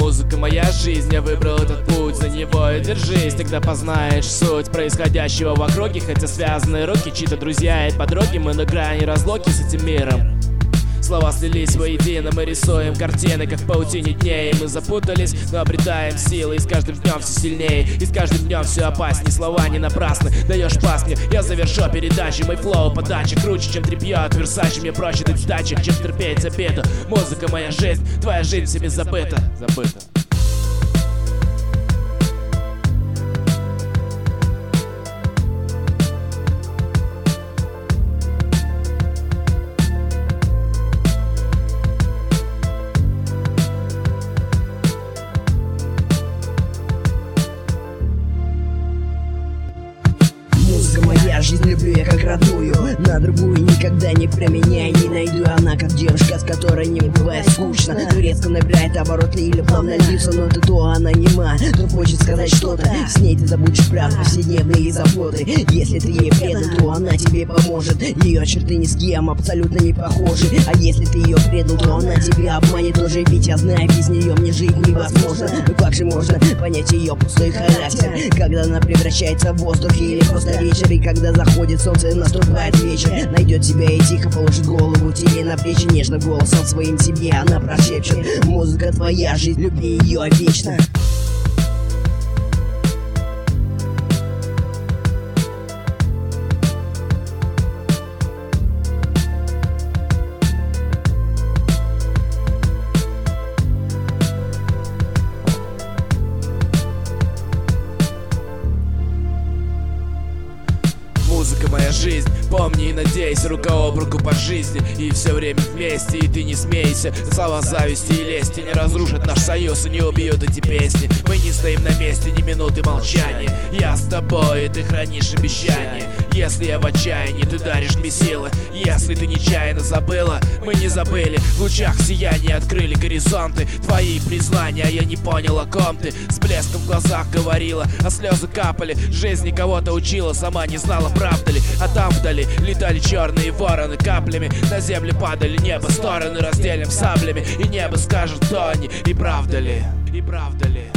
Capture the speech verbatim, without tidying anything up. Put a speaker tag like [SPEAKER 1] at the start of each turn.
[SPEAKER 1] Музыка моя жизнь, я выбрал этот путь, за него и держись, тогда познаешь суть происходящего в округе. Хотя связанные руки, чьи-то друзья и подруги, мы на грани разлуки с этим миром. Слова слились воедино, мы рисуем картины, как в паутине дней. Мы запутались, но обретаем силы, и с каждым днем все сильнее, и с каждым днем все опасней. Слова не напрасны, даешь пас мне, я завершу передачи. Мой флоу подача круче, чем тряпье от Версачи. Мне проще дать сдачи, чем терпеть обиду. Музыка моя жизнь, твоя жизнь в себе забыта. Забыта.
[SPEAKER 2] Моя жизнь, люблю я как родную, на другую никогда не променяй. Не найду она как девушка, с которой не бывает скучно. То резко набирает обороты или плавно льется, но ты то она нема, то хочет сказать что-то. С ней ты забудешь прав повседневные заботы. Если ты ей предан, то она тебе поможет. Ее черты ни с кем абсолютно не похожи. А если ты ее предал, то она тебя обманет тоже. Ведь я знаю, без нее мне жить невозможно. Ну как же можно понять ее пустой характер, когда она превращается в воздух или просто вечер. И когда заходит солнце, наступает вечер, найдет тебя и тихо положит голову тебе на плечи. Нежно голосом своим тебе она прошепчет: музыка твоя жизнь, люби ее вечно.
[SPEAKER 1] Музыка моя жизнь, помни и надейся, рука об руку по жизни, и все время вместе, и ты не смейся. Слова зависти и лести не разрушат наш союз и не убьют эти песни. Мы не стоим на месте ни минуты молчания. Я с тобой, и ты хранишь обещания. Если я в отчаянии, ты даришь мне силы. Если ты нечаянно забыла, мы не забыли. В лучах сияния открыли горизонты твои признания, а я не понял, о ком ты. С блеском в глазах говорила, а слезы капали. Жизнь кого-то учила, сама не знала, правда ли. А там вдали летали черные вороны каплями. На землю падали небо, стороны разделим саблями. И небо скажет, кто они, и правда ли, и правда ли.